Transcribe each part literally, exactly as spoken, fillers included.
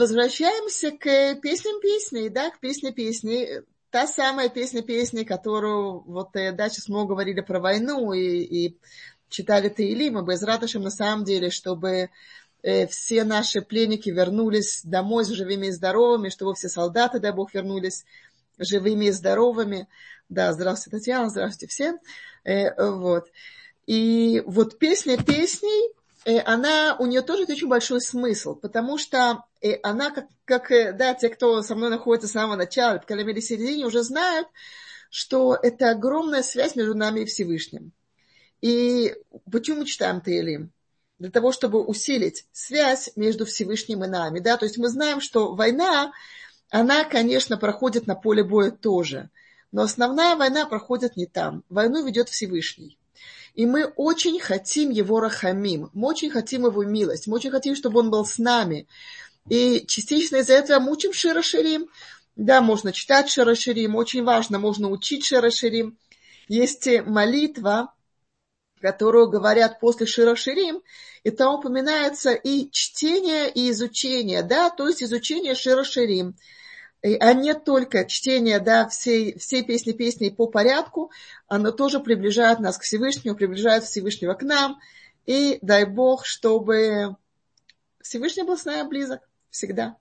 возвращаемся к песням песней, да, к песне песней. Та самая песня песней, которую, вот, да, сейчас мы говорили про войну и, и читали Теилим, и Бе'эзрат Ашем, на самом деле, чтобы э, все наши пленники вернулись домой живыми и здоровыми, чтобы все солдаты, дай Бог, вернулись живыми и здоровыми. Да, здравствуйте, Татьяна, здравствуйте всем. Э, вот. И вот песня песней, э, она, у нее тоже очень большой смысл, потому что э, она, как, как э, да, те, кто со мной находится с самого начала, в Калемере середине, уже знают, что это огромная связь между нами и Всевышним. И почему мы читаем Теилим? Для того, чтобы усилить связь между Всевышним и нами. Да? То есть мы знаем, что война, она, конечно, проходит на поле боя тоже. Но основная война проходит не там. Войну ведет Всевышний. И мы очень хотим его рахамим. Мы очень хотим его милость. Мы очень хотим, чтобы он был с нами. И частично из-за этого мы учим Шир ха-Ширим. Да, можно читать Шир ха-Ширим. Очень важно, можно учить Шир ха-Ширим. Есть молитва, которую говорят после Шир ха-Ширим, и там упоминается и чтение, и изучение, да, то есть изучение Шир ха-Ширим, а не только чтение, да, всей, всей песни песни по порядку, оно тоже приближает нас к Всевышнему, приближает Всевышнего к нам, и дай Бог, чтобы Всевышний был с нами близок всегда,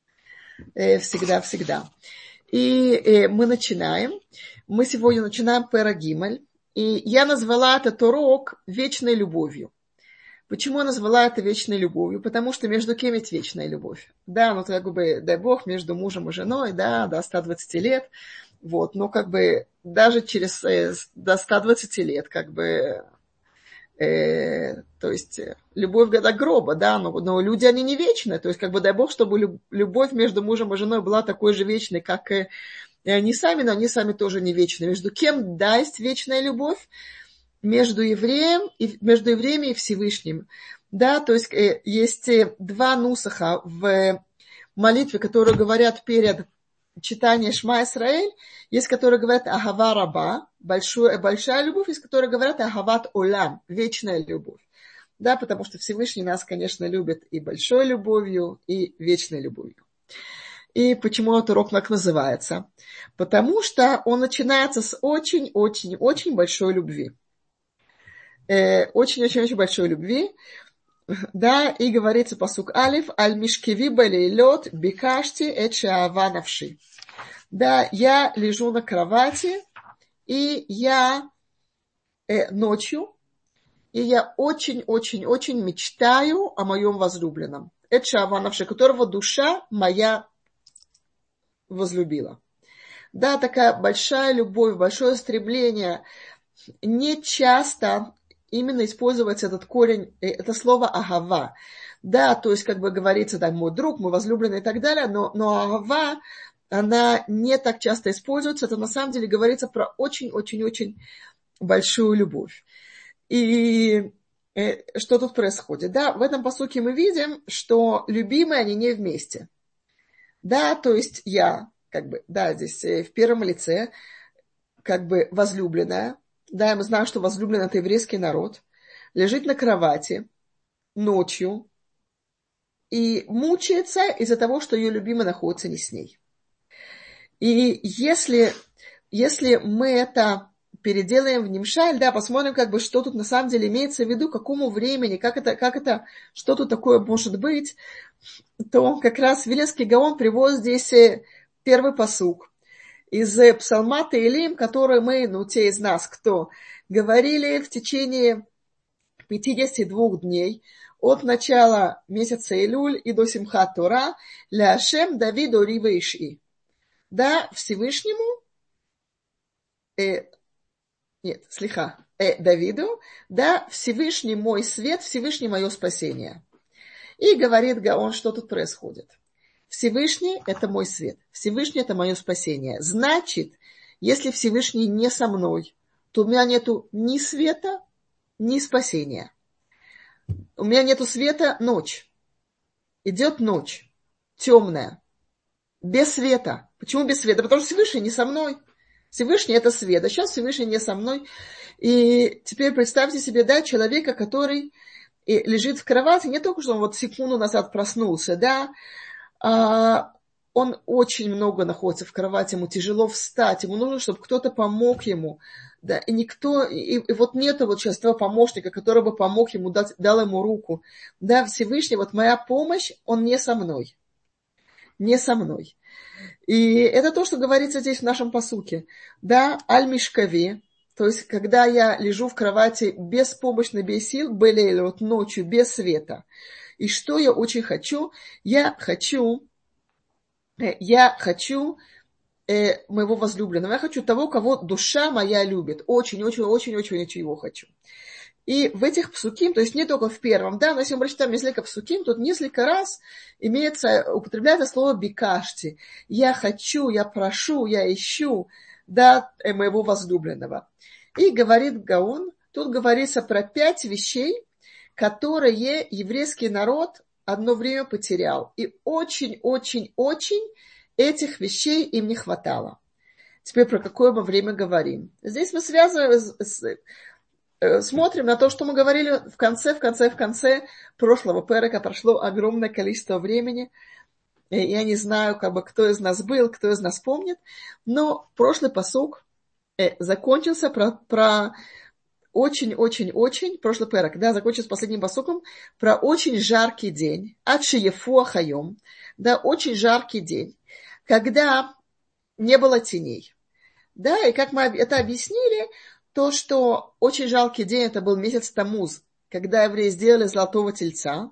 всегда, всегда. И мы начинаем, мы сегодня начинаем Пера Гимель. И я назвала этот урок вечной любовью. Почему я назвала это вечной любовью? Потому что между кем ведь вечная любовь? Да, ну как бы, дай Бог, между мужем и женой, да, до ста двадцати лет. Вот, но как бы даже через э, до ста двадцати лет, как бы, э, то есть любовь до гроба, да, но, но люди, они не вечные. То есть, как бы, дай Бог, чтобы любовь между мужем и женой была такой же вечной, как и И они сами, но они сами тоже не вечны. Между кем, да, есть вечная любовь? Между евреем и, между евреями и Всевышним. Да, то есть э, есть два нусаха в молитве, которые говорят перед читанием Шма Исраэль. Есть, которые говорят Ахава Раба, большая, большая любовь, есть, которые говорят Ахават Олам, вечная любовь. Да, потому что Всевышний нас, конечно, любит и большой любовью, и вечной любовью. И почему этот урок так называется? Потому что он начинается с очень-очень-очень большой любви. Очень-очень-очень большой любви. Да, и говорится пасук Алиф, аль мишкеви балейлот бикашти эт шеава навши. Да, я лежу на кровати, и я э, ночью, и я очень-очень-очень мечтаю о моем возлюбленном. Эт шеава навши, которого душа моя возлюбила. Да, такая большая любовь, большое стремление. Не часто именно используется этот корень, это слово агава. Да, то есть, как бы говорится, да, мой друг, мой возлюбленный и так далее, но, но агава, она не так часто используется. Это на самом деле говорится про очень-очень-очень большую любовь. И э, что тут происходит? Да, в этом пасуке мы видим, что любимые, они не вместе. Да, то есть я, как бы, да, здесь в первом лице, как бы возлюбленная, да, мы знаем, что возлюбленный это еврейский народ, лежит на кровати ночью и мучается из-за того, что ее любимый находится не с ней. И если, если мы это переделаем в нимшаль, да, посмотрим, как бы, что тут на самом деле имеется в виду, к какому времени, как это, как это, что тут такое может быть, то как раз Виленский Гаон приводит здесь первый пасук из псалма Теилим, который мы, ну, те из нас, кто говорили в течение пятидесяти двух дней от начала месяца Илюль и до Симхат Тора ля Ашем Давиду Рива Иши. Да, Всевышнему, э, нет, слиха, э, Давиду, да, Всевышний мой свет, Всевышний мое спасение. И говорит Гаон, что тут происходит. Всевышний – это мой свет. Всевышний – это мое спасение. Значит, если Всевышний не со мной, то у меня нету ни света, ни спасения. У меня нету света – ночь. Идет ночь, темная, без света. Почему без света? Потому что Всевышний не со мной. Всевышний – это свет. А сейчас Всевышний не со мной. И теперь представьте себе, да, человека, который лежит в кровати, не только что он вот секунду назад проснулся, да, а, он очень много находится в кровати, ему тяжело встать, ему нужно, чтобы кто-то помог ему. Да, и никто, и, и вот нету вот сейчас того помощника, который бы помог ему, дать, дал ему руку. Да, Всевышний, вот моя помощь, он не со мной. Не со мной. И это то, что говорится здесь в нашем пасуке. Да, аль-мишкави, то есть, когда я лежу в кровати беспомощно, без сил, белейль, вот ночью, без света. И что я очень хочу? Я хочу, я хочу э, моего возлюбленного. Я хочу того, кого душа моя любит. Очень-очень-очень-очень его хочу. И в этих псуким, то есть не только в первом, да, но если мы прочитаем несколько псуким, тут несколько раз имеется, употребляется слово бикашти. Я хочу, я прошу, я ищу, да, моего возлюбленного. И говорит Гаон, тут говорится про пять вещей, которые еврейский народ одно время потерял. И очень-очень-очень этих вещей им не хватало. Теперь про какое мы время говорим. Здесь мы связываем с... Смотрим на то, что мы говорили в конце, в конце, в конце прошлого перека. Прошло огромное количество времени. Я не знаю, как бы, кто из нас был, кто из нас помнит. Но прошлый пасук закончился про, про очень-очень-очень, прошлый перек, да, закончился последним пасуком, про очень жаркий день. Ад-шиефу ахайом. Да, очень жаркий день. Когда не было теней. Да, и как мы это объяснили, то, что очень жалкий день, это был месяц Тамуз, когда евреи сделали золотого тельца.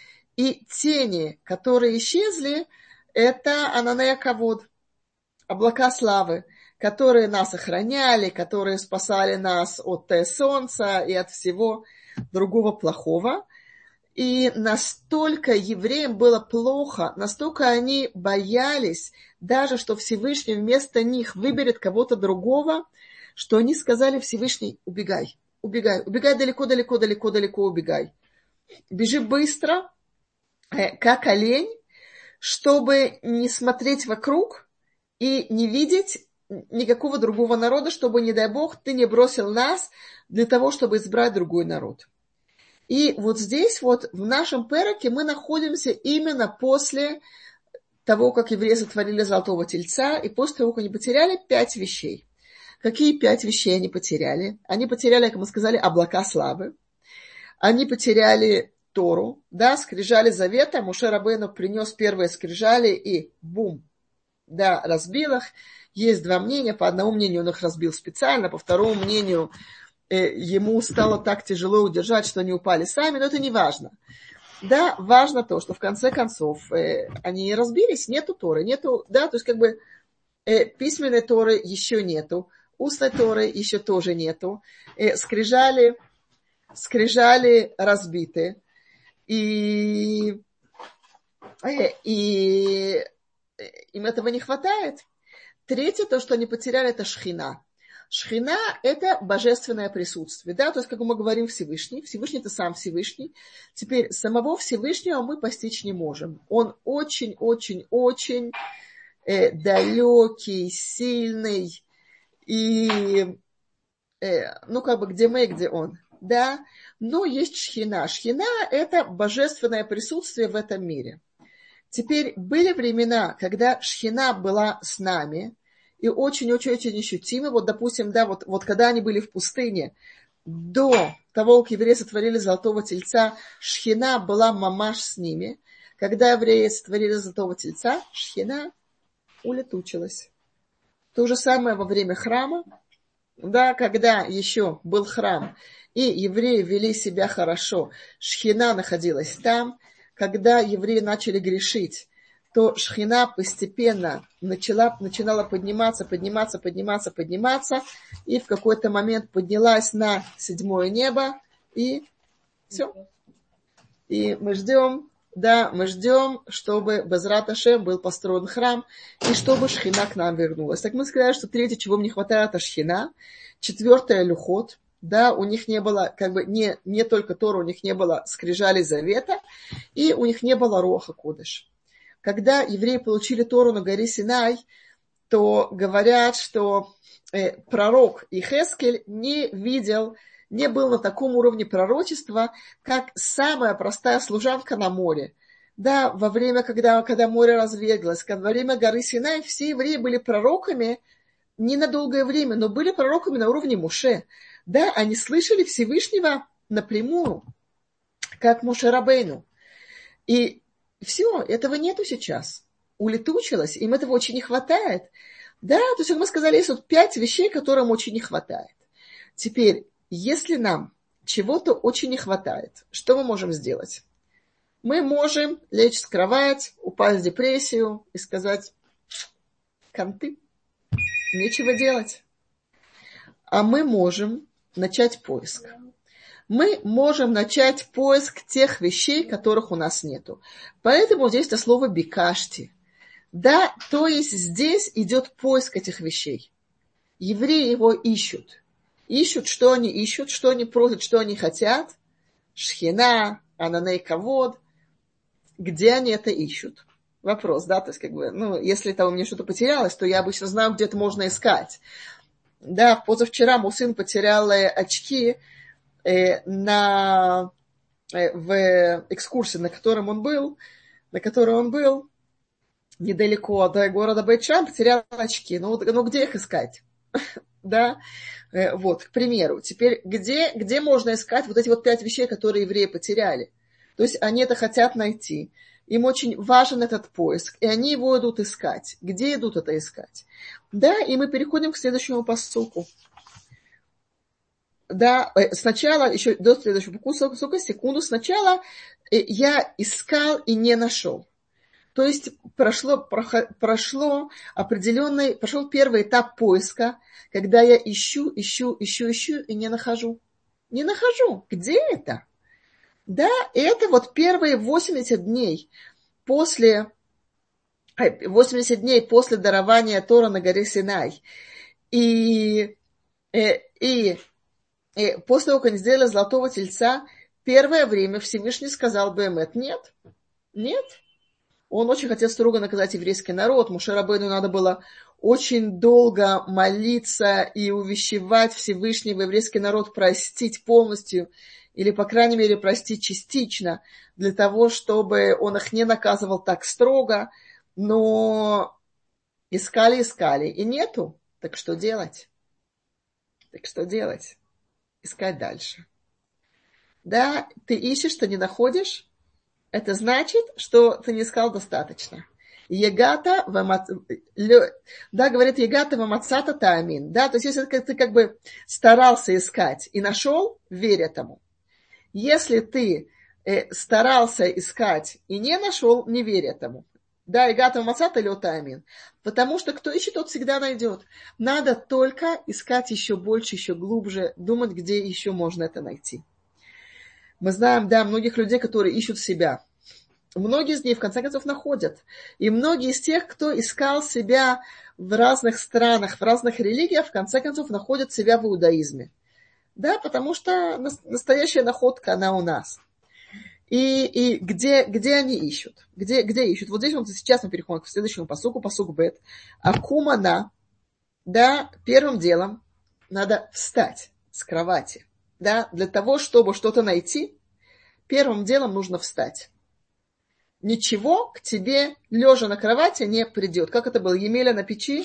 И тени, которые исчезли, это Ананея Кавод, облака славы, которые нас охраняли, которые спасали нас от солнца и от всего другого плохого. И настолько евреям было плохо, настолько они боялись, даже что Всевышний вместо них выберет кого-то другого, что они сказали Всевышний: убегай, убегай, убегай далеко, далеко, далеко, далеко, убегай. Бежи быстро, как олень, чтобы не смотреть вокруг и не видеть никакого другого народа, чтобы, не дай Бог, ты не бросил нас для того, чтобы избрать другой народ. И вот здесь вот в нашем переке мы находимся именно после того, как евреи сотворили золотого тельца, и после того, как они потеряли пять вещей. Какие пять вещей они потеряли? Они потеряли, как мы сказали, облака славы. Они потеряли Тору, да, скрижали завета. Моше Рабейну принес первые скрижали и бум, да, разбил их. Есть два мнения. По одному мнению он их разбил специально, по второму мнению э, ему стало так тяжело удержать, что они упали сами, но это не важно. Да, важно то, что в конце концов э, они разбились, нету Торы, нету, да, то есть как бы э, письменной Торы еще нету. Устной Торы еще тоже нету. Э, скрижали, скрижали разбиты. И, э, и им этого не хватает. Третье, то, что они потеряли, это шхина. Шхина – это божественное присутствие. Да? То есть, как мы говорим, Всевышний. Всевышний – это сам Всевышний. Теперь самого Всевышнего мы постичь не можем. Он очень-очень-очень э, далекий, сильный. И, э, ну, как бы, где мы, где он, да, но есть шхина. Шхина – это божественное присутствие в этом мире. Теперь были времена, когда шхина была с нами, и очень-очень-очень ощутимо. Вот, допустим, да, вот, вот когда они были в пустыне, до того, как евреи сотворили золотого тельца, шхина была мамаш с ними. Когда евреи сотворили золотого тельца, шхина улетучилась. То же самое во время храма, да, когда еще был храм, и евреи вели себя хорошо, шхина находилась там. Когда евреи начали грешить, то шхина постепенно начала, начинала подниматься, подниматься, подниматься, подниматься, и в какой-то момент поднялась на седьмое небо, и все. И мы ждем, да, мы ждем, чтобы Безрат Ашем был построен храм, и чтобы шхина к нам вернулась. Так мы сказали, что третье, чего мне хватает, это шхина. Четвертое, люхот. Да, у них не было, как бы, не, не только Тора, у них не было скрижали завета, и у них не было Руаха Кодеш. Когда евреи получили Тору на горе Синай, то говорят, что э, пророк Ихескель не видел, не был на таком уровне пророчества, как самая простая служанка на море. Да, во время, когда, когда море разверглось, во время горы Синай, все евреи были пророками не на долгое время, но были пророками на уровне Моше. Да, они слышали Всевышнего напрямую, как Моше Рабейну. И все, этого нету сейчас. Улетучилось, им этого очень не хватает. Да, то есть, как мы сказали, есть вот пять вещей, которым очень не хватает. Теперь, если нам чего-то очень не хватает, что мы можем сделать? Мы можем лечь в кровать, упасть в депрессию и сказать: канты, нечего делать. А мы можем начать поиск. Мы можем начать поиск тех вещей, которых у нас нету. Поэтому здесь это слово «бикашти». Да, то есть здесь идет поиск этих вещей. Евреи его ищут. Ищут, что они ищут, что они просят, что они хотят. Шхина, ананей кавод. Где они это ищут? Вопрос, да, то есть, как бы, ну, если там у меня что-то потерялось, то я обычно знаю, где это можно искать. Да, позавчера мой сын потерял очки э, на, э, в экскурсии, на котором он был, на которой он был, недалеко от города Бейт-Шан, потерял очки. Ну, ну, где их искать? Да, э, вот, к примеру. Теперь, где, где можно искать вот эти вот пять вещей, которые евреи потеряли? То есть, они это хотят найти. Им очень важен этот поиск, и они его идут искать. Где идут это искать? Да, и мы переходим к следующему пассуку. Да, сначала, еще до следующего пассука, секунду, сначала я искал и не нашел. То есть прошло, прошло определенный, прошел первый этап поиска, когда я ищу, ищу, ищу, ищу и не нахожу. Не нахожу. Где это? Да, это вот первые восемьдесят дней после, восемьдесят дней после дарования Тора на горе Синай. И, и, и, и после того, как они сделали золотого тельца, первое время Всевышний сказал Бемет: нет, нет. Он очень хотел строго наказать еврейский народ. Моше Рабейну надо было очень долго молиться и увещевать Всевышнего еврейский народ простить полностью, или, по крайней мере, простить частично, для того, чтобы он их не наказывал так строго. Но искали, искали, и нету. Так что делать? Так что делать? Искать дальше. Да, ты ищешь, ты не находишь. Это значит, что ты не искал достаточно. Егата, да, говорит, егата вамацата таамин. Да, то есть, если ты как бы старался искать и нашел, верь этому. Если ты э, старался искать и не нашел, не верь этому. Да, егата вамацата лё таамин. Потому что кто ищет, тот всегда найдет. Надо только искать еще больше, еще глубже, думать, где еще можно это найти. Мы знаем, да, многих людей, которые ищут себя. Многие из них, в конце концов, находят. И многие из тех, кто искал себя в разных странах, в разных религиях, в конце концов, находят себя в иудаизме. Да, потому что настоящая находка, она у нас. И, и где, где они ищут? Где, где ищут? Вот здесь вот сейчас мы переходим к следующему пасуку, пасук бет. Акумана, да, первым делом надо встать с кровати. Да, для того, чтобы что-то найти, первым делом нужно встать. Ничего к тебе, лежа на кровати, не придет. Как это было? Емеля на печи?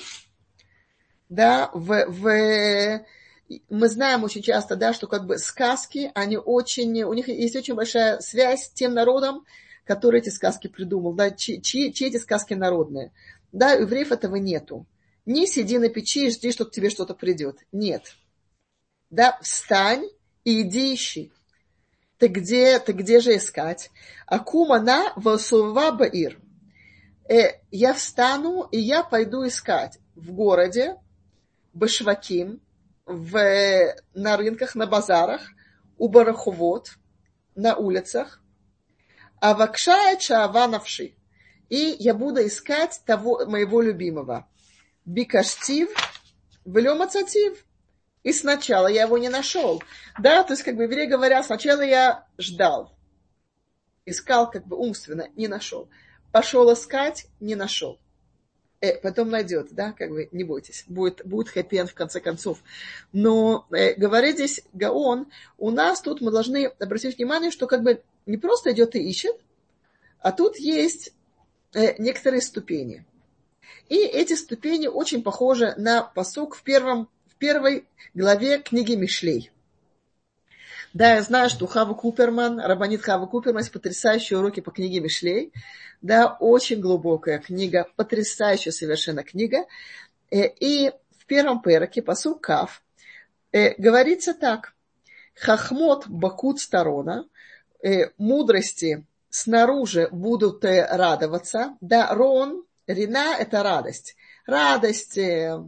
Да, в, в... мы знаем очень часто, да, что как бы сказки, они очень, у них есть очень большая связь с тем народом, который эти сказки придумал. Да, чьи, чьи, чьи эти сказки народные. Да, у евреев этого нету. Не сиди на печи и жди, что к тебе что-то придет. Нет. Да, встань и иди ищи. Ты где, ты где же искать? Акумана васува баир. Э, я встану, и я пойду искать в городе, башваким, в, на рынках, на базарах, у бараховод, на улицах. Авакшая чаава навши. И я буду искать того моего любимого. Бикаштив, влемацатив. И сначала я его не нашел. Да, то есть, как бы евреи говорят, сначала я ждал. Искал как бы умственно, не нашел. Пошел искать, не нашел. Э, потом найдет, да, как бы, не бойтесь. Будет, будет хэппи-энд в конце концов. Но, э, говорит здесь Гаон, у нас тут мы должны обратить внимание, что как бы не просто идет и ищет, А тут есть э, некоторые ступени. И эти ступени очень похожи на пасук в, первом, в первой главе книги Мишлей. Да, я знаю, что у Хавы Куперман, рабанит Хавы Куперман, есть потрясающие уроки по книге Мишлей. Да, очень глубокая книга, потрясающая совершенно книга. И в первом пероке, пасук Кав, говорится так. Хахмот бакут сторона, мудрости снаружи будут радоваться. Да, рон, рина – это радость. Радость, э,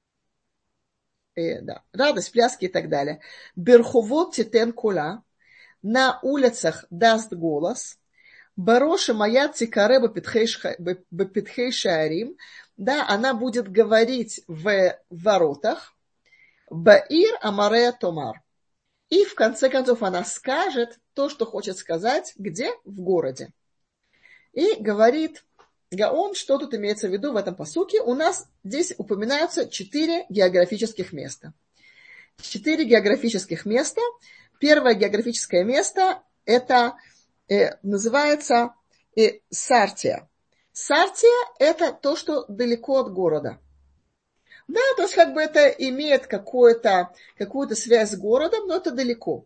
э, да, радость, пляски и так далее. Берховот титен кула, на улицах даст голос. Бароша моя цикаре бепитхей шаарим, да, она будет говорить в воротах. Баир амарея томар. И в конце концов она скажет то, что хочет сказать, где? В городе. И говорит Гаон, что тут имеется в виду в этом пасуке. У нас здесь упоминаются четыре географических места. Четыре географических места. Первое географическое место это э, называется э, Сартия. Сартия это то, что далеко от города. Да, то есть как бы это имеет какую-то, какую-то связь с городом, но это далеко.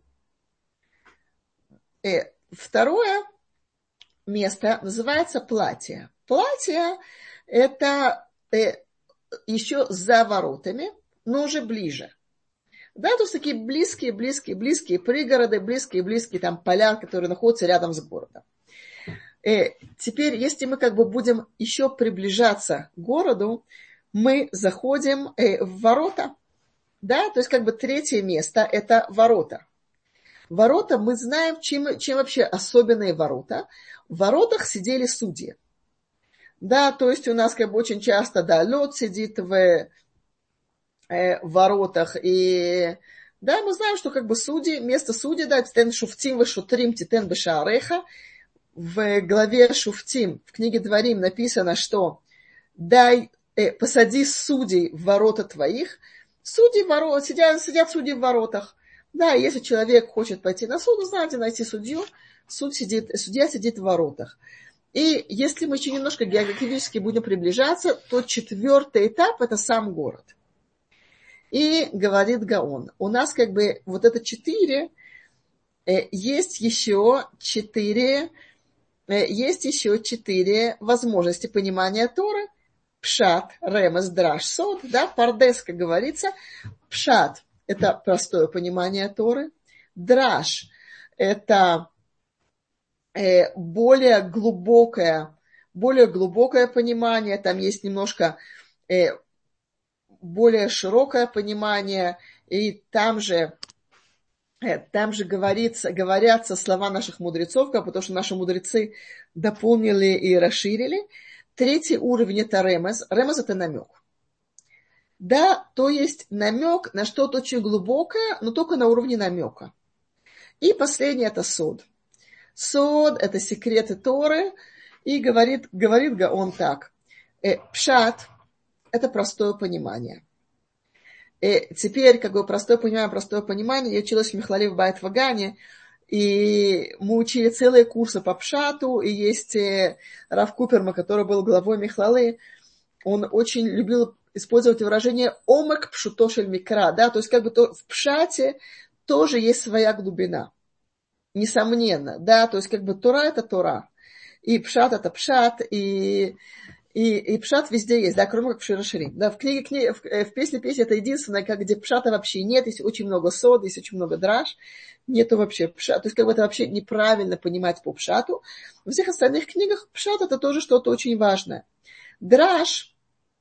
И второе место называется Платия. Платия это э, еще за воротами, но уже ближе. Да, то есть такие близкие, близкие, близкие пригороды, близкие, близкие там поля, которые находятся рядом с городом. И теперь, если мы как бы будем еще приближаться к городу, мы заходим в ворота, да, то есть как бы третье место – это ворота. Ворота, мы знаем, чем, чем вообще особенные ворота. В воротах сидели судьи. Да, то есть у нас как бы очень часто, да, лед сидит в, э, в воротах. И, да, мы знаем, что как бы судьи, место судей, да, титен шуфтим ве шутрим титен бешаареха. В главе Шуфтим, в книге Дворим написано, что дай Э, посади судей в ворота твоих. Судьи в ворот, сидят, сидят судьи в воротах. Да, если человек хочет пойти на суд, знаете, найти судью, суд сидит, судья сидит в воротах. И если мы еще немножко географически будем приближаться, то четвертый этап – это сам город. И говорит Гаон, у нас как бы вот это четыре, э, есть еще четыре, э, есть еще четыре возможности понимания Торы. Пшат, ремес, драш, сод, да, пардес, как говорится. Пшат – это простое понимание Торы. Драш – это э, более глубокое, более глубокое понимание. Там есть немножко э, более широкое понимание. И там же, э, там же говорится, говорятся слова наших мудрецов, потому что наши мудрецы дополнили и расширили. Третий уровень – это ремез. Ремез – это намек. Да, то есть намек на что-то очень глубокое, но только на уровне намека. И последний – это сод. Сод – это секреты Торы. И говорит, говорит Гаон так. Э, пшат – это простое понимание. И теперь, как бы простое понимание, простое понимание. Я училась в Михлале в Байт Вагане. И мы учили целые курсы по пшату, и есть Рав Куперма, который был главой Михлалы, он очень любил использовать выражение «омек пшутошель микра», да, то есть как бы то, в пшате тоже есть своя глубина, несомненно, да, то есть как бы Тора – это Тора, и пшат – это пшат, и, и, и пшат везде есть, да, кроме как в Широширим. Да, в книге, книге в, в песне песни это единственное, как, где пшата вообще нет, есть очень много сод, есть очень много драж, нету вообще пшат, то есть как бы это вообще неправильно понимать по пшату. Во всех остальных книгах пшат это тоже что-то очень важное. Драж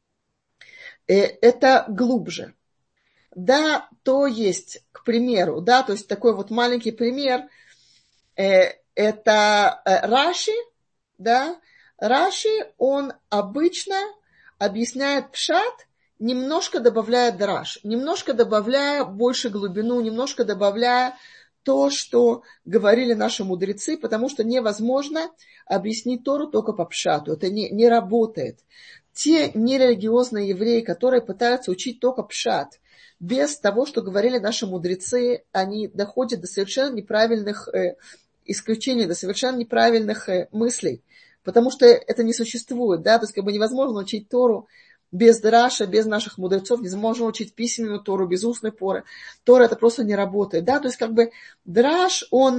э, это глубже. Да, то есть, к примеру, да, то есть такой вот маленький пример, э, это э, Раши, да, Раши, он обычно объясняет пшат, немножко добавляя драж, немножко добавляя больше глубину, немножко добавляя то, что говорили наши мудрецы, потому что невозможно объяснить Тору только по пшату. Это не, не работает. Те нерелигиозные евреи, которые пытаются учить только пшат, без того, что говорили наши мудрецы, они доходят до совершенно неправильных э, исключение, да, совершенно неправильных мыслей, потому что это не существует, да, то есть как бы невозможно учить Тору без драша, без наших мудрецов, невозможно учить письменную Тору без устной поры. Тора это просто не работает, да, то есть как бы драш, он,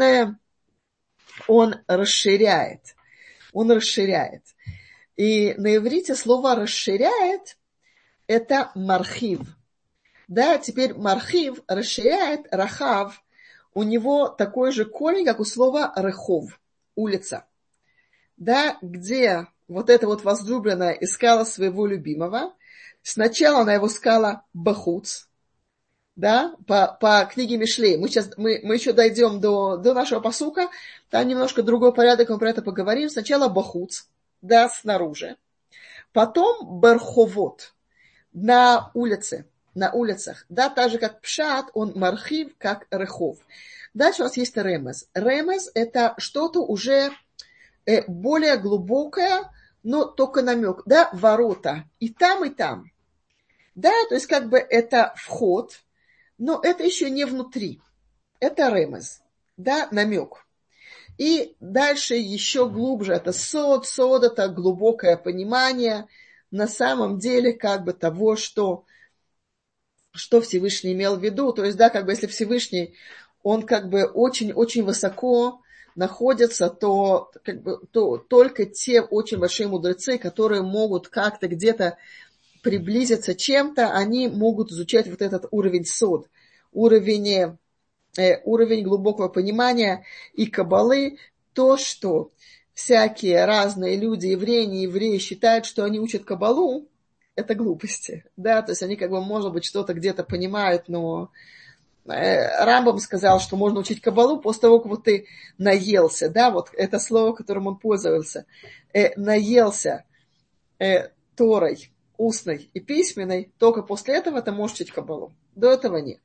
он расширяет, он расширяет. И на иврите слово расширяет это мархив. Да, теперь мархив расширяет, рахав, у него такой же корень, как у слова рехов, улица. Да, где вот эта вот возлюбленная искала своего любимого. Сначала она его искала бахуц, да, по, по книге Мишлей. Мы сейчас, мы, мы еще дойдем до, до нашего пасука, там немножко другой порядок, мы про это поговорим. Сначала бахуц, да, снаружи. Потом барховот, на улице, на улицах. Да, так же, как пшат, он мархив, как рехов. Дальше у нас есть ремез. Ремез – это что-то уже более глубокое, но только намек. Да, ворота. И там, и там. Да, то есть как бы это вход, но это еще не внутри. Это ремез. Да, намек. И дальше еще глубже. Это сод. Сод – это глубокое понимание на самом деле как бы того, что, что Всевышний имел в виду. То есть, да, как бы если Всевышний, он как бы очень-очень высоко находится, то, как бы, то только те очень большие мудрецы, которые могут как-то где-то приблизиться чем-то, они могут изучать вот этот уровень сод, уровень, э, уровень глубокого понимания и каббалы, то, что всякие разные люди, евреи, не евреи, считают, что они учат каббалу, это глупости, да, то есть они как бы, может быть, что-то где-то понимают, но Рамбам сказал, что можно учить каббалу после того, как вот ты наелся, да, вот это слово, которым он пользовался, э, наелся э, Торой устной и письменной, только после этого ты можешь учить каббалу. До этого нет.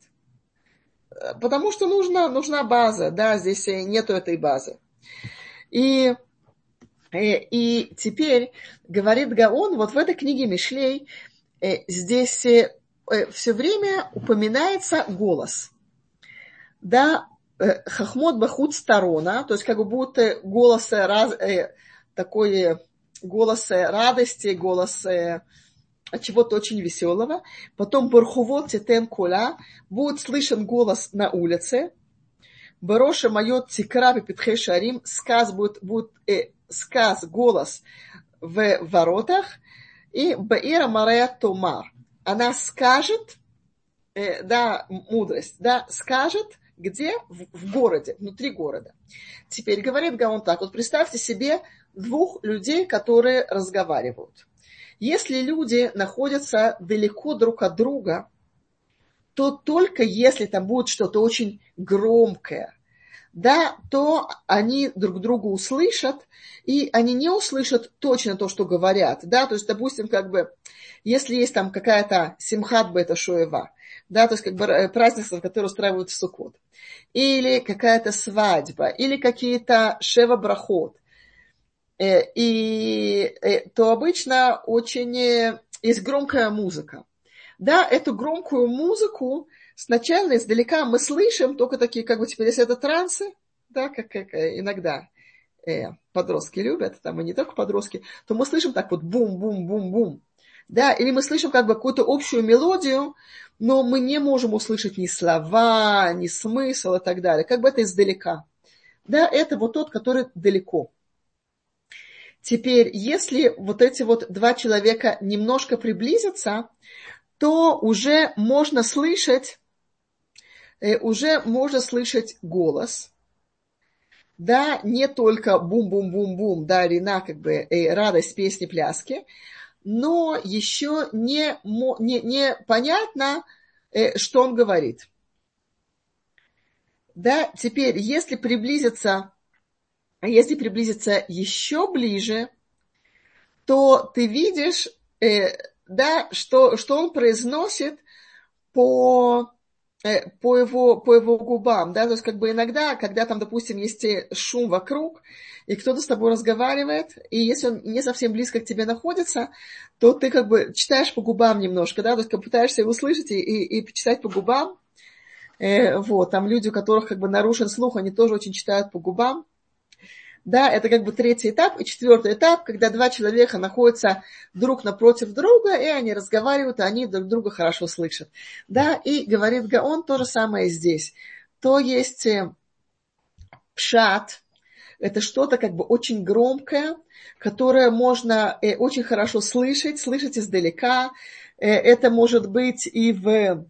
Потому что нужна, нужна база, да, здесь нету этой базы. И, и, и теперь, говорит Гаон, вот в этой книге Мишлей э, здесь э, все время упоминается голос. Да, э, хахмот бахут сторона, то есть как будто голос раз, э, такой голос радости, голос э, чего-то очень веселого. Потом бархувот тетен кола, будет слышен голос на улице. Бароша майот тикра пипитхе шарим, сказ будет, будет э, сказ, голос в воротах. И баира марая томар, она скажет, э, да, мудрость, да, скажет, где? В, в городе, внутри города. Теперь говорит Гаон так, вот представьте себе двух людей, которые разговаривают. Если люди находятся далеко друг от друга, то только если там будет что-то очень громкое, да, то они друг друга услышат, и они не услышат точно то, что говорят, да, то есть, допустим, как бы, если есть там какая-то симхат бета шоева, да, то есть, как бы, празднество, которое устраивают в Суккот, или какая-то свадьба, или какие-то шева брахот, и то обычно очень есть громкая музыка. Да, эту громкую музыку сначала издалека мы слышим, только такие, как бы, теперь, если это трансы, да, как, как иногда э, подростки любят, там и не только подростки, то мы слышим так вот бум-бум-бум-бум. Да, или мы слышим как бы какую-то общую мелодию, но мы не можем услышать ни слова, ни смысл и так далее. Как бы это издалека. Да, это вот тот, который далеко. Теперь, если вот эти вот два человека немножко приблизятся, то уже можно слышать, уже можно слышать голос, да, не только бум-бум-бум-бум, да, рина, как бы, э, радость, песни, пляски, но еще не, не, не понятно, э, что он говорит. Да, теперь, если приблизиться, если приблизиться еще ближе, то ты видишь, э, да, что, что он произносит по, э, по, его, по его губам. Да? То есть, как бы иногда, когда там, допустим, есть шум вокруг, и кто-то с тобой разговаривает, и если он не совсем близко к тебе находится, то ты как бы читаешь по губам немножко, да, то есть как пытаешься его услышать и, и, и почитать по губам. Э, вот, там люди, у которых как бы нарушен слух, они тоже очень читают по губам. Да, это как бы третий этап. И четвертый этап, когда два человека находятся друг напротив друга, и они разговаривают, и они друг друга хорошо слышат. Да, и говорит Гаон то же самое здесь. То есть э, пшат, это что-то как бы очень громкое, которое можно э, очень хорошо слышать, слышать издалека. Э, это может быть и в...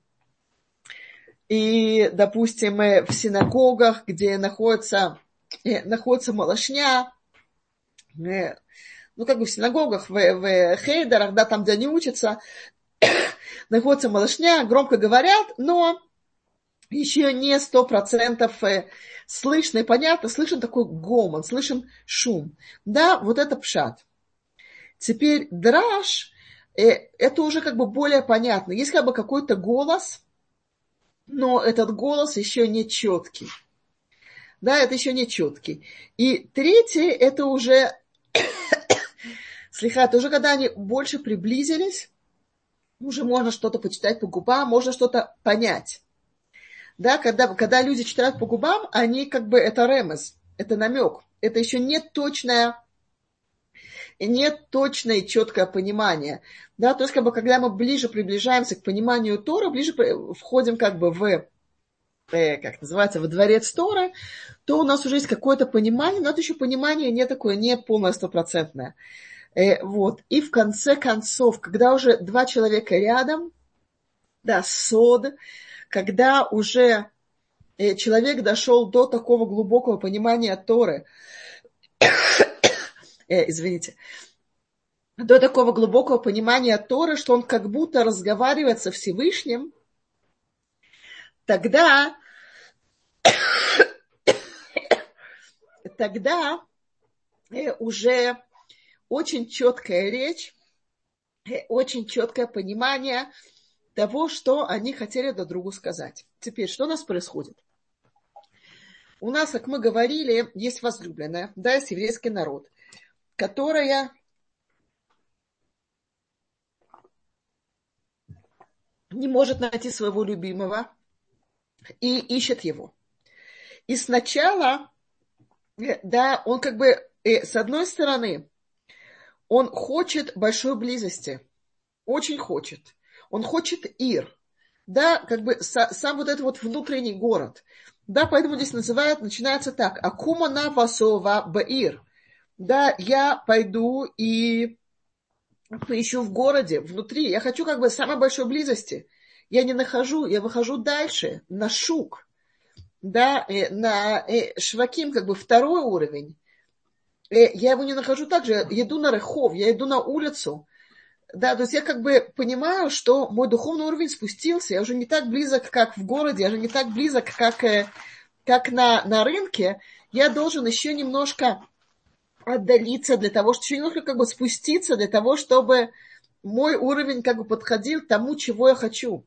И, допустим, э, в синагогах, где находится, э, находится малышня, э, ну, как бы в синагогах, в, в хейдерах, да, там, где они учатся, находится малышня, громко говорят, но еще не сто процентов слышно и понятно, слышен такой гомон, слышен шум. Да, вот это пшат. Теперь драж, э, это уже как бы более понятно. Есть как бы какой-то голос, но этот голос еще не четкий. Да, это еще не четкий. И третий, это уже, слегка, это уже когда они больше приблизились, уже можно что-то почитать по губам, можно что-то понять. Да, когда, когда люди читают по губам, они как бы, это ремес, это намек. Это еще не точное, не точное и четкое понимание. Да, то есть, как бы, когда мы ближе приближаемся к пониманию Торы, ближе входим как бы в как называется, во дворец Торы, то у нас уже есть какое-то понимание, но это еще понимание не такое, не полное, стопроцентное. Э, вот. И в конце концов, когда уже два человека рядом, да, сод, когда уже э, человек дошел до такого глубокого понимания Торы, э, извините, до такого глубокого понимания Торы, что он как будто разговаривает со Всевышним, тогда тогда э, уже очень четкая речь, э, очень четкое понимание того, что они хотели друг другу сказать. Теперь, что у нас происходит? У нас, как мы говорили, есть возлюбленная, да, есть еврейский народ, которая не может найти своего любимого и ищет его. И сначала, э, да, он как бы, э, с одной стороны, он хочет большой близости, очень хочет. Он хочет Ир, да, как бы са, сам вот этот вот внутренний город. Да, поэтому здесь называют, начинается так. Акумана васова баир. Да, я пойду и поищу в городе, внутри. Я хочу как бы самой большой близости. Я не нахожу, я выхожу дальше, на шук. Да, на шваким, как бы второй уровень. Я его не нахожу так же, я иду на рехов, я иду на улицу. Да, то есть я как бы понимаю, что мой духовный уровень спустился, я уже не так близок, как в городе, я уже не так близок, как, как на, на рынке. Я должен еще немножко отдалиться для того, чтобы еще немножко как бы спуститься для того, чтобы мой уровень как бы подходил к тому, чего я хочу.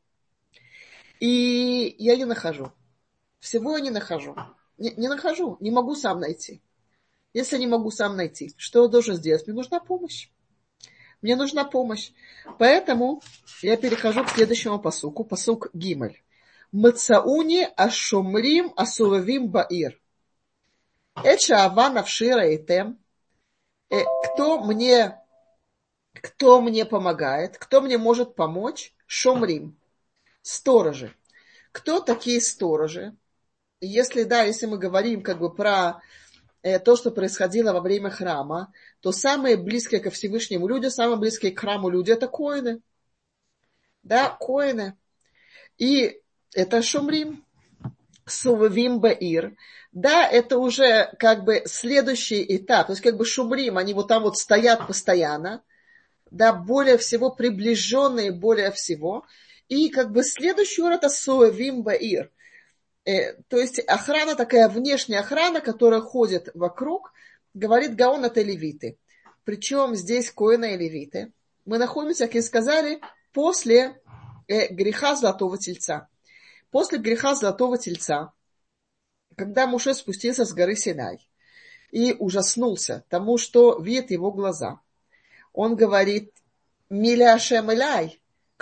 И я не нахожу. Всего я не нахожу. Не, не нахожу, не могу сам найти. Если не могу сам найти, что я должен сделать? Мне нужна помощь. Мне нужна помощь. Поэтому я перехожу к следующему пасуку. Пасук Гимель. Мацауни ашомрим асулавим баир. Эча ава навшира и тем. Кто мне, кто мне помогает? Кто мне может помочь? Шомрим. Сторожи. Кто такие сторожи? Если, да, если мы говорим как бы про то, что происходило во время храма, то самые близкие ко Всевышнему люди, самые близкие к храму люди, это коины. Да, коины. И это шумрим, сувавим баир. Да, это уже как бы следующий этап. То есть как бы шумрим, они вот там вот стоят постоянно. Да, более всего приближенные, более всего. И как бы следующий уровень это сувавим баир. То есть охрана, такая внешняя охрана, которая ходит вокруг, говорит Гаон, это левиты. Причем здесь коины и левиты. Мы находимся, как и сказали, после э, греха Золотого Тельца. После греха Золотого Тельца, когда Моше спустился с горы Синай и ужаснулся тому, что видят его глаза, он говорит, «Миля Ашем Элай,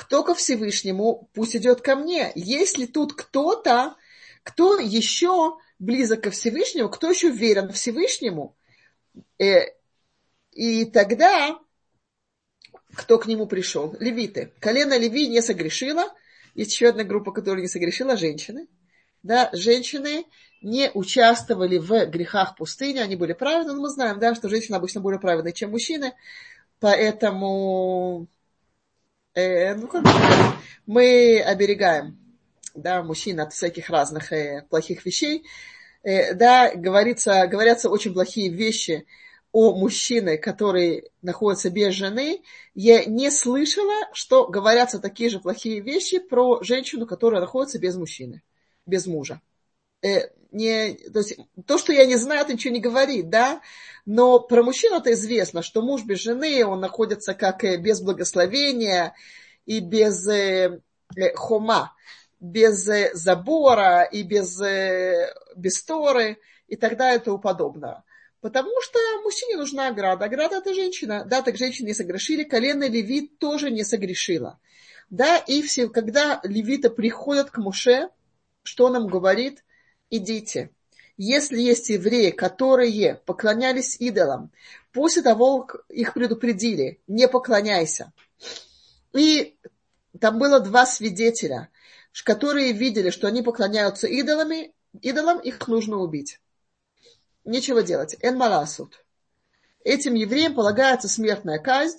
кто ко Всевышнему, пусть идет ко мне. Есть ли тут кто-то, кто еще близок ко Всевышнему, кто еще верен Всевышнему, э, и тогда кто к нему пришел? Левиты. Колено Леви не согрешило. Есть еще одна группа, которая не согрешила, женщины. Да, женщины не участвовали в грехах пустыни, они были праведны, но мы знаем, да, что женщины обычно более праведны, чем мужчины, поэтому э, ну, как бы, мы оберегаем, да, мужчин от всяких разных э, плохих вещей. Э, да, говорится, говорятся очень плохие вещи о мужчине, который находится без жены. Я не слышала, что говорятся такие же плохие вещи про женщину, которая находится без мужчины, без мужа. Э, не, то есть, то, что я не знаю, это ничего не говорит, да, но про мужчину это известно, что муж без жены, он находится как э, без благословения и без э, э, хома, без э, забора и без, э, без торы и так далее и тому подобное. Потому что мужчине нужна ограда. Ограда – это женщина. Да, так женщины не согрешили. Колено Леви тоже не согрешило. Да, и все, когда левиты приходят к Моше, что он им говорит? Идите. Если есть евреи, которые поклонялись идолам, после того, как их предупредили, не поклоняйся. И там было два свидетеля, которые видели, что они поклоняются идолами, идолам, их нужно убить. Нечего делать. Эн маласут. Этим евреям полагается смертная казнь.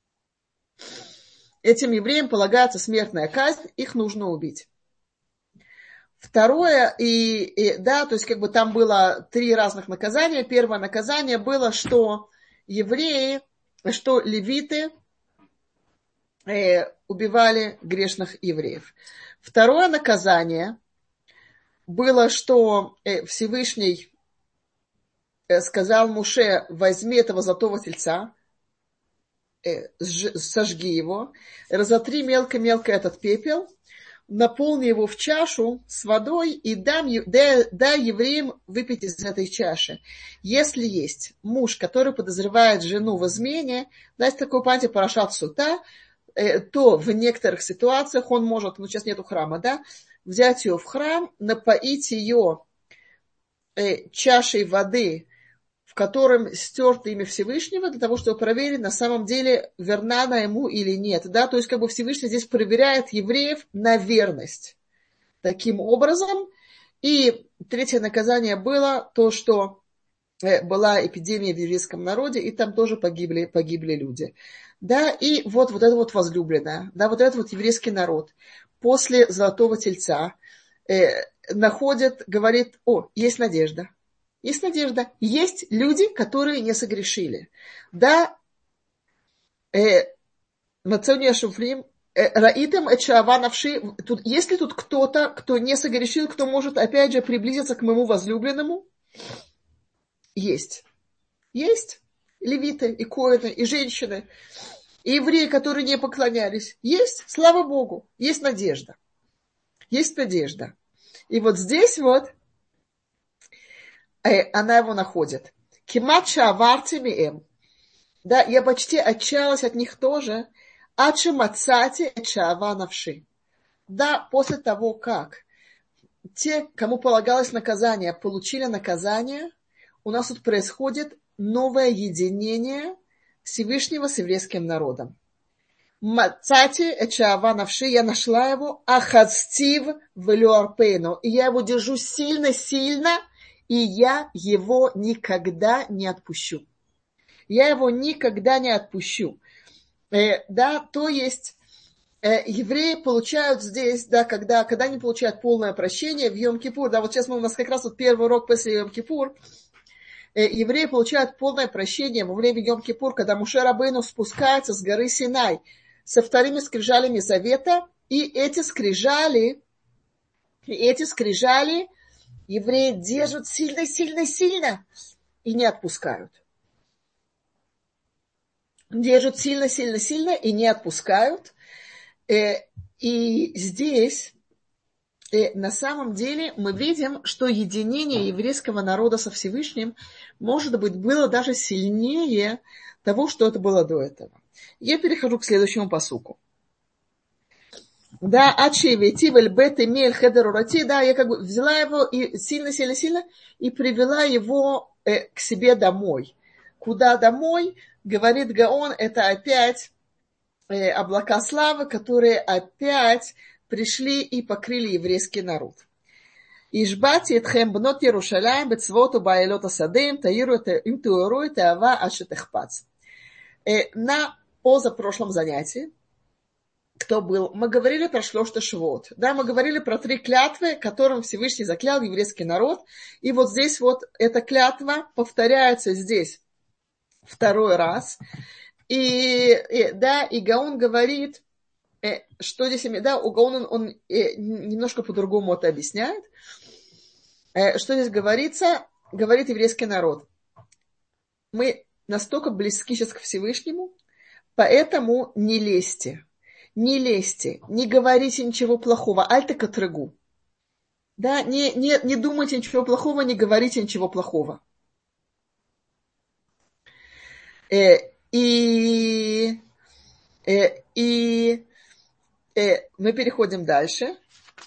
Этим евреям полагается смертная казнь, их нужно убить. Второе, и, и, да, то есть как бы там было три разных наказания. Первое наказание было, что евреи, что левиты э, убивали грешных евреев. Второе наказание было, что э, Всевышний э, сказал Моше: возьми этого золотого тельца, э, сожги его, разотри мелко-мелко этот пепел, наполни его в чашу с водой и дам, дай, дай евреям выпить из этой чаши. Если есть муж, который подозревает жену в измене, да, есть такое понятие парашат сута, э, то в некоторых ситуациях он может, ну сейчас нету храма, да, взять ее в храм, напоить ее э, чашей воды, в котором стерто имя Всевышнего, для того, чтобы проверить, на самом деле, верна она ему или нет. Да? То есть, как бы Всевышний здесь проверяет евреев на верность. Таким образом. И третье наказание было то, что была эпидемия в еврейском народе, и там тоже погибли, погибли люди. Да? И вот, вот это вот возлюбленное, да, вот этот вот еврейский народ после золотого тельца э, находит, говорит: о, есть надежда. Есть надежда. Есть люди, которые не согрешили. Да, Мацония Шуфрим, Раитем Эчава Навши. Есть ли тут кто-то, кто не согрешил, кто может, опять же, приблизиться к моему возлюбленному? Есть. Есть. Левиты, и коэны, и женщины, и евреи, которые не поклонялись. Есть. Слава Богу. Есть надежда. Есть надежда. И вот здесь вот она его находит. Кимача авартими эм. Да, я почти отчаялась от них тоже. Ачи мацати эчава навши. Да, после того, как те, кому полагалось наказание, получили наказание, у нас тут происходит новое единение Всевышнего с еврейским народом. Мацати эчава навши, я нашла его, ахацтив велюарпейну. И я его держу сильно-сильно, и я его никогда не отпущу. Я его никогда не отпущу. Э, да, то есть э, евреи получают здесь, да, когда, когда они получают полное прощение в Йом-Кипур, да, вот сейчас мы, у нас как раз вот первый урок после Йом-Кипур, э, евреи получают полное прощение во время Йом-Кипур, когда Моше Рабейну спускается с горы Синай со вторыми скрижалями завета, и эти скрижали, и эти скрижали евреи держат сильно-сильно-сильно и не отпускают. Держат сильно-сильно-сильно и не отпускают. И здесь, на самом деле, мы видим, что единение еврейского народа со Всевышним, может быть, было даже сильнее того, что это было до этого. Я перехожу к следующему пасуку. Да, ачи вейти вель бет эмель хедер урати, да, я как бы взяла его и сильно-сильно-сильно и привела его э, к себе домой. Куда домой? Говорит Гаон, это опять э, облака славы, которые опять пришли и покрыли еврейский народ. Ишбати этхем бнот Иерушалаим бецвот убаилот асадим таиру им туэру и таава ашетехпац. На позапрошлом занятии, кто был, мы говорили про шлошта швот. Да, мы говорили про три клятвы, которым Всевышний заклял еврейский народ. И вот здесь вот эта клятва повторяется здесь второй раз. И, и да, и Гаон говорит, что здесь, да, у Гаона он, он немножко по-другому это объясняет. Что здесь говорится? Говорит еврейский народ. Мы настолько близки сейчас к Всевышнему, поэтому не лезьте. Не лезьте, не говорите ничего плохого. Аль-та-катрыгу. Да, не, не, не думайте ничего плохого, не говорите ничего плохого. Э, и э, и э, мы переходим дальше.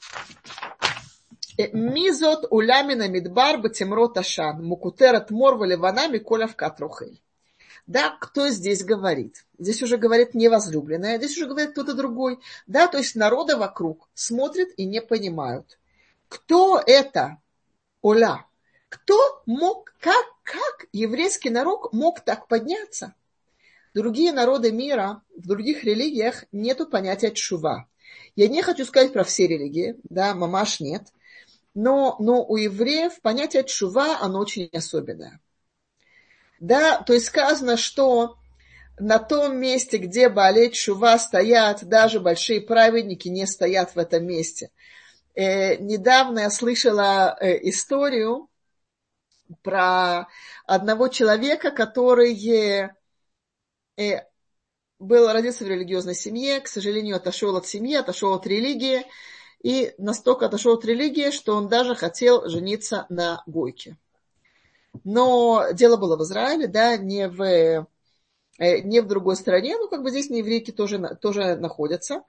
Мизот улямина мидбар батимрот ашан мукутерат мор валивана миколя вкат рухель. Да, кто здесь говорит? Здесь уже говорит не возлюбленная, здесь уже говорит кто-то другой. Да, то есть народы вокруг смотрят и не понимают. Кто это? Оля. Кто мог, как, как еврейский народ мог так подняться? Другие народы мира, в других религиях нету понятия тшува. Я не хочу сказать про все религии, да, мамаш нет. Но, но у евреев понятие тшува, оно очень особенное. Да, то есть сказано, что на том месте, где Баалей тшува стоят, даже большие праведники не стоят в этом месте. Э, недавно я слышала э, историю про одного человека, который э, э, был, родился в религиозной семье, к сожалению, отошел от семьи, отошел от религии, и настолько отошел от религии, что он даже хотел жениться на гойке. Но дело было в Израиле, да, не в, не в другой стране, но как бы здесь еврейки тоже, тоже находятся.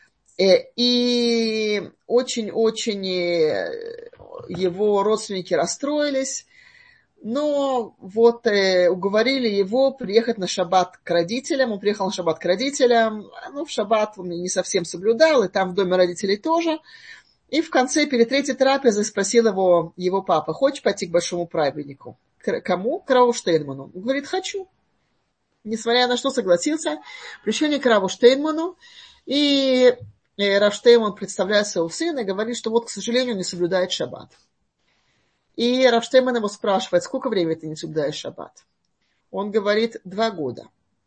И очень-очень его родственники расстроились, но вот уговорили его приехать на шаббат к родителям. Он приехал на шаббат к родителям, ну в шаббат он не совсем соблюдал, и там в доме родителей тоже. И в конце, перед третьей трапезой, спросил его, его папа: хочешь пойти к большому праведнику? К кому? К Раву Штейнману. Он говорит: хочу. Несмотря на что, согласился. Пришел к Раву Штейнману, и Рав Штейнман представляет своего сына и говорит, что вот, к сожалению, не соблюдает шаббат. И Рав Штейнман его спрашивает: сколько времени ты не соблюдаешь шаббат? Он говорит: два года.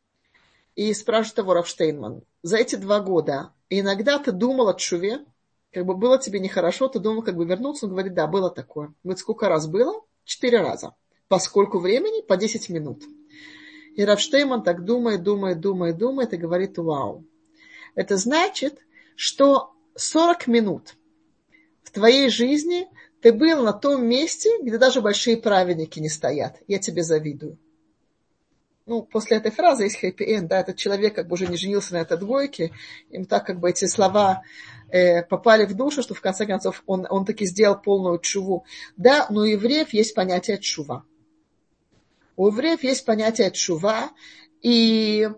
И спрашивает его Рав Штейнман: за эти два года иногда ты думал о тшуве? Как бы было тебе нехорошо, ты думал, как бы вернуться? Он говорит: да, было такое. Он говорит: сколько раз было? Четыре раза. По сколько времени? По десять минут. И Рав Штейнман так думает, думает, думает, думает и говорит: вау. Это значит, что сорок минут в твоей жизни ты был на том месте, где даже большие праведники не стоят. Я тебе завидую. Ну, после этой фразы есть хэппи-энд, да, этот человек как бы уже не женился на этой двойке, им так как бы эти слова э, попали в душу, что в конце концов он, он таки сделал полную тшуву. Да, но у евреев есть понятие тшува. У евреев есть понятие тшува, и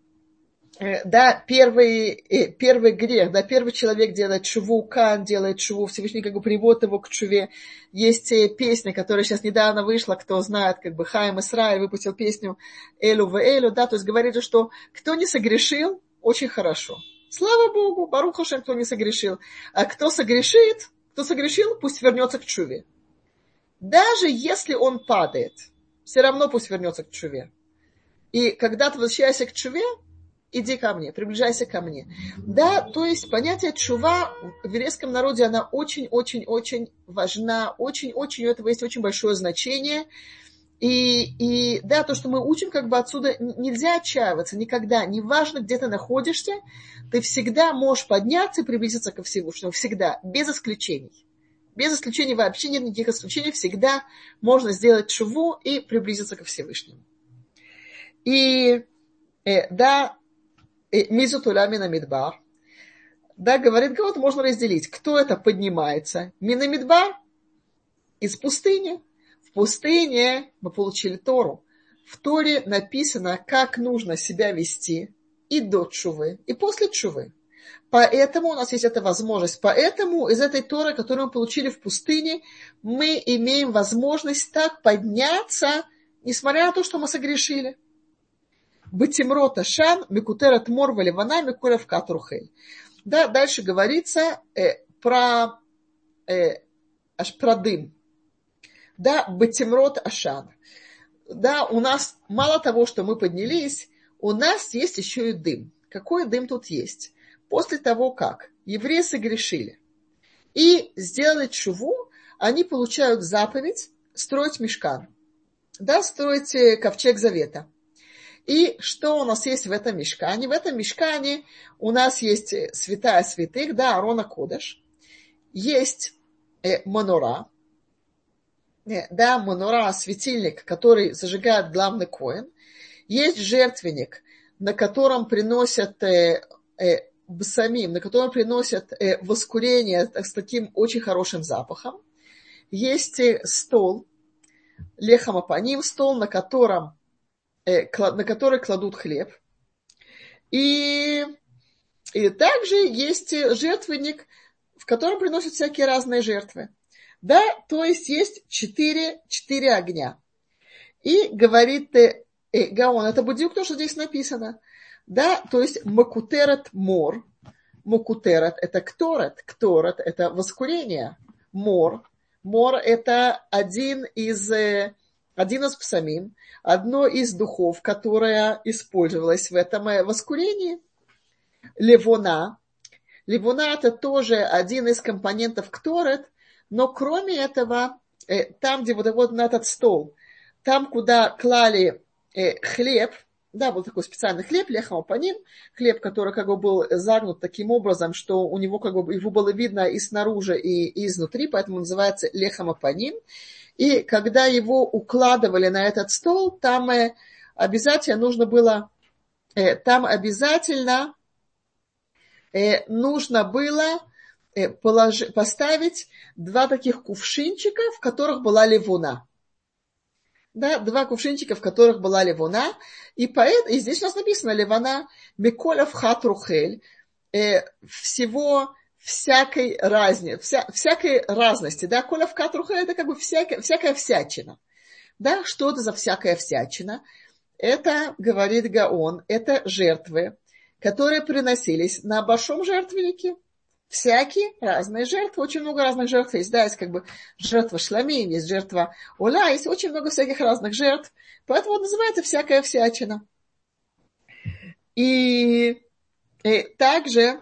э, да, первый, э, первый грех, да, первый человек делает тшуву, Кан делает тшуву, Всевышний как бы приводит его к тшуве. Есть песня, которая сейчас недавно вышла, кто знает, как бы Хаим Исраиль выпустил песню Элю в Элю, да, то есть говорит, что кто не согрешил, очень хорошо. Слава Богу, Барух Ашем, кто не согрешил. А кто согрешит, кто согрешил, пусть вернется к тшуве. Даже если он падает, все равно пусть вернется к тшуве. И когда ты возвращаешься к тшуве, иди ко мне, приближайся ко мне. Да, то есть понятие тшува в еврейском народе, она очень-очень-очень важна, очень-очень, у этого есть очень большое значение. И, и да, то, что мы учим, как бы отсюда нельзя отчаиваться никогда. Неважно, где ты находишься, ты всегда можешь подняться и приблизиться ко Всевышнему. Всегда, без исключений. Без исключений вообще нет никаких исключений. Всегда можно сделать тшуву и приблизиться ко Всевышнему. И э, да, Мизут уламина мидбар. Да, говорит Гаон, можно разделить. Кто это поднимается? Минамидбар из пустыни. В пустыне мы получили Тору. В Торе написано, как нужно себя вести и до чувы, и после чувы. Поэтому у нас есть эта возможность. Поэтому из этой Торы, которую мы получили в пустыне, мы имеем возможность так подняться, несмотря на то, что мы согрешили. Бетимрота шан, микутерат мор валивана, микурев катрухель. Да, дальше говорится э, про, э, аж про дым. Да, бетимрот ашан. Да, у нас мало того, что мы поднялись, у нас есть еще и дым. Какой дым тут есть? После того, как евреи согрешили и сделали тшуву, они получают заповедь строить мишкан. Да, строить ковчег завета. И что у нас есть в этом мишкане? В этом мишкане у нас есть святая святых, да, Арона Кодеш. Есть э, манора, э, да, манора, светильник, который зажигает главный коэн. Есть жертвенник, на котором приносят э, э, бсамим, на котором приносят э, воскурение так, с таким очень хорошим запахом. Есть э, стол, лехамапаним, стол, на котором на который кладут хлеб. И, и также есть жертвенник, в котором приносят всякие разные жертвы. Да, то есть есть четыре, четыре огня. И говорит э, Гаон, это будюк то, что здесь написано. Да, то есть макутерет мор. Макутерет это кторет. Кторет это воскурение. Мор. Мор это один из... Один из псамим, одно из духов, которое использовалось в этом воскурении. Левона. Левона это тоже один из компонентов кторет, но кроме этого, там, где вот, вот на этот стол, там, куда клали хлеб, да, был такой специальный хлеб, лехамапаним, хлеб, который как бы был загнут таким образом, что у него как бы его было видно и снаружи, и, и изнутри, поэтому называется лехамапаним. И когда его укладывали на этот стол, там э, обязательно нужно было, э, там обязательно э, нужно было э, положи, поставить два таких кувшинчика, в которых была левуна. Да, два кувшинчика, в которых была левуна. И, поэт, и здесь у нас написано левана миколя в хатрухель, э, всего... всякой разницы, вся, всякой разности, да, коля в катруха это как бы всякая, всякая всячина, да, что это за всякая всячина? Это, говорит Гаон, это жертвы, которые приносились на большом жертвеннике, всякие разные жертвы, очень много разных жертв есть, да, есть как бы жертва шламим, есть жертва оля, есть очень много всяких разных жертв, поэтому называется всякая всячина. И, и также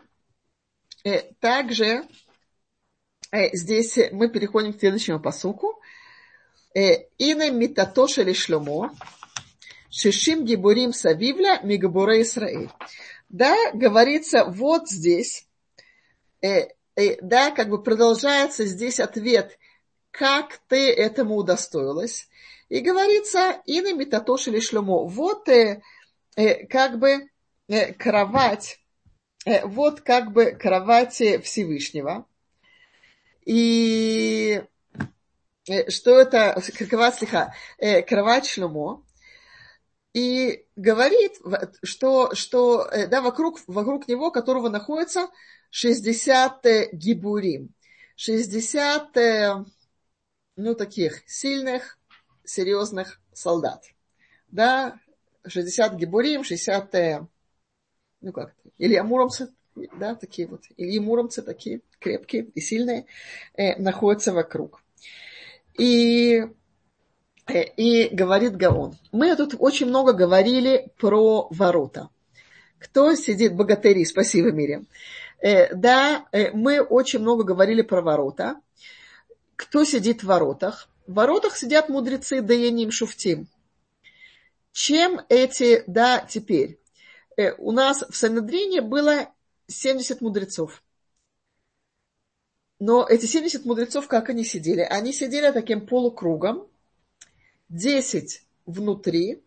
Также здесь мы переходим к следующему пасуку. Ине митатоша ли шломо, шишим гибурим савивля мигабуре Исраэль. Да, говорится вот здесь, да, как бы продолжается здесь ответ, как ты этому удостоилась. И говорится, ине митатоша ли шломо, вот как бы кровать, вот как бы кровать Всевышнего. И что это? Кровать, слиха, кровать Шломо. И говорит, что, что да, вокруг, вокруг него, которого находится шестьдесят гибурим. шестьдесят, ну, таких сильных, серьезных солдат. Да, шестьдесят гибурим, шестьдесят... ну как, Илья Муромцы, да, такие вот, Ильи Муромцы такие крепкие и сильные, э, находятся вокруг. И, э, и говорит Гаон, мы тут очень много говорили про ворота. Кто сидит, богатыри, спасибо, Мириам. Э, да, э, мы очень много говорили про ворота. Кто сидит в воротах? В воротах сидят мудрецы Даяним Шуфтим. Чем эти, да, теперь? У нас в Санедрине было семьдесят мудрецов. Но эти семьдесят мудрецов, как они сидели? Они сидели таким полукругом, десять внутри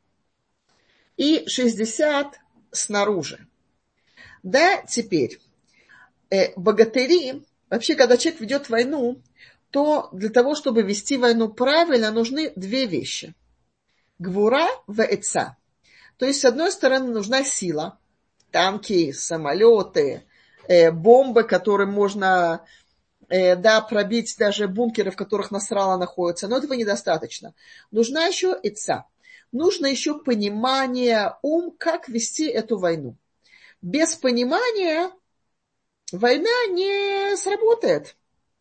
и шестьдесят снаружи. Да, теперь, э, богатыри, вообще, когда человек ведет войну, то для того, чтобы вести войну правильно, нужны две вещи. Гвура в эца. То есть, с одной стороны, нужна сила. Танки, самолеты, э, бомбы, которым можно э, да, пробить даже бункеры, в которых Насралла находится. Но этого недостаточно. Нужна еще эца. Нужно еще понимание, ум, как вести эту войну. Без понимания война не сработает.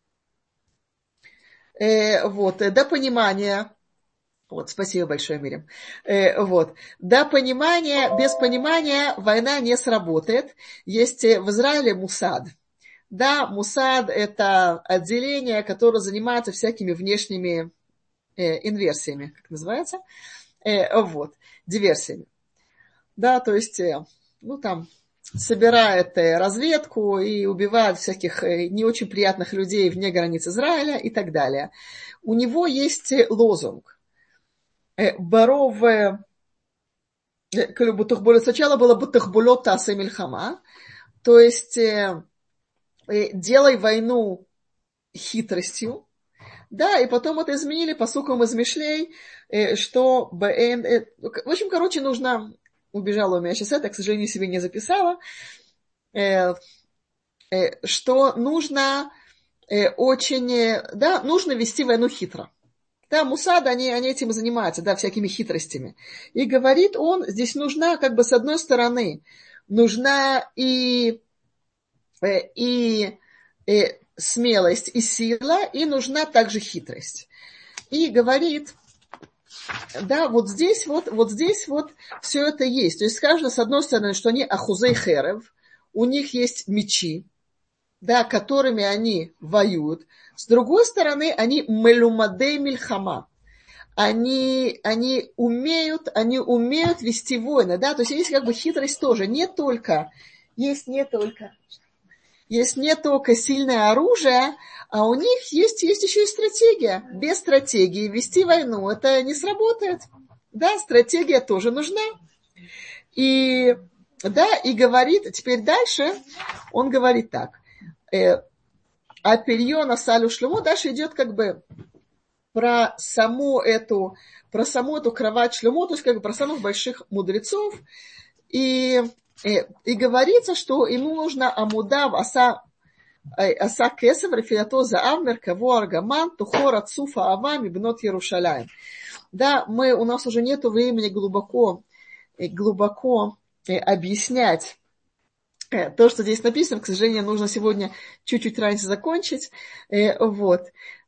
Э, вот, до понимания, вот, спасибо большое, Мирим. Э, вот, до понимания, без понимания война не сработает. Есть в Израиле Мусад. Да, Мусад – это отделение, которое занимается всякими внешними э, инверсиями, как называется, э, вот, диверсиями. Да, то есть, э, ну, там, собирает разведку и убивает всяких не очень приятных людей вне границ Израиля и так далее. У него есть лозунг. Баров, сначала было бутахбулот тасе мильхама, то есть делай войну хитростью, да, и потом это изменили пасуком из Мишлей, что в общем, короче, нужно... Убежала у меня сейчас это, к сожалению, себе не записала, э, э, что нужно э, очень, да, нужно вести войну хитро. Да, Мусад, они, они этим и занимаются, да, всякими хитростями. И говорит он, здесь нужна, как бы, с одной стороны, нужна и, э, и э, смелость, и сила, и нужна также хитрость. И говорит... Да, вот здесь вот, вот здесь вот все это есть. То есть сказано, с одной стороны, что они ахузей херев, у них есть мечи, да, которыми они воюют. С другой стороны, они мелумадей мильхама. Они, они умеют, они умеют вести войны, да, то есть есть как бы хитрость тоже. Не только, есть не только... Есть не только сильное оружие, а у них есть, есть еще и стратегия. Без стратегии вести войну это не сработает. Да, стратегия тоже нужна. И, да, и говорит, теперь дальше он говорит так. А перьона салю шлему дальше идет как бы про саму эту, про саму эту кровать шлему, то есть как бы про самых больших мудрецов. И... И говорится, что ему нужно амудав аса, аса кесов, рефиато заав, меркаво аргаман, тухора цуфа авам и бнот Ярушалаем. Да, мы, у нас уже нет времени глубоко, глубоко объяснять то, что здесь написано. К сожалению, нужно сегодня чуть-чуть раньше закончить. Вот.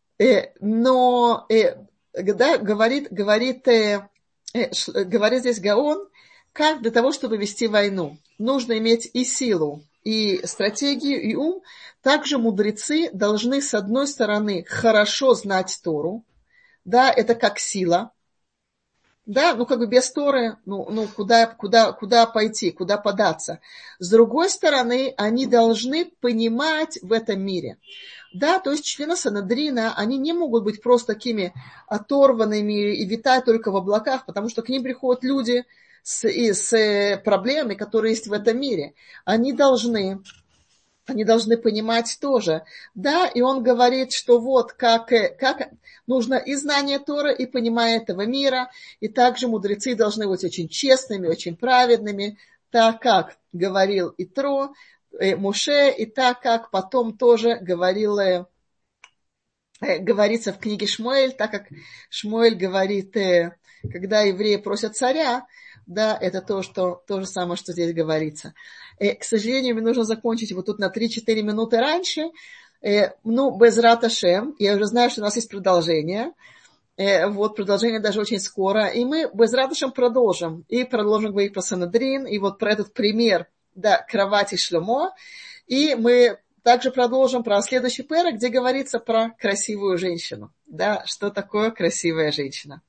Но, да, говорит, говорит, говорит здесь Гаон, как для того, чтобы вести войну, нужно иметь и силу, и стратегию, и ум. Также мудрецы должны, с одной стороны, хорошо знать Тору. Да, это как сила. Да, ну как бы без Торы, ну, ну куда, куда, куда пойти, куда податься. С другой стороны, они должны понимать в этом мире. Да, то есть члены Санедрина, они не могут быть просто такими оторванными и витать только в облаках, потому что к ним приходят люди, С, и с проблемами, которые есть в этом мире. Они должны, они должны понимать тоже. Да, и он говорит, что вот как, как нужно и знание Торы, и понимание этого мира, и также мудрецы должны быть очень честными, очень праведными, так как говорил Итро, э, Моше, и так как потом тоже говорил, э, говорится в книге Шмуэль, так как Шмуэль говорит, э, когда евреи просят царя, да, это то, что, то же самое, что здесь говорится. Э, к сожалению, мне нужно закончить вот тут на три-четыре минуты раньше. Э, ну, Безрат Ашем. Я уже знаю, что у нас есть продолжение. Э, вот, продолжение даже очень скоро. И мы Безрат Ашем продолжим. И продолжим говорить про Санедрин, и вот про этот пример, да, кровати Шломо. И мы также продолжим про следующий пэрок, где говорится про красивую женщину. Да, что такое красивая женщина.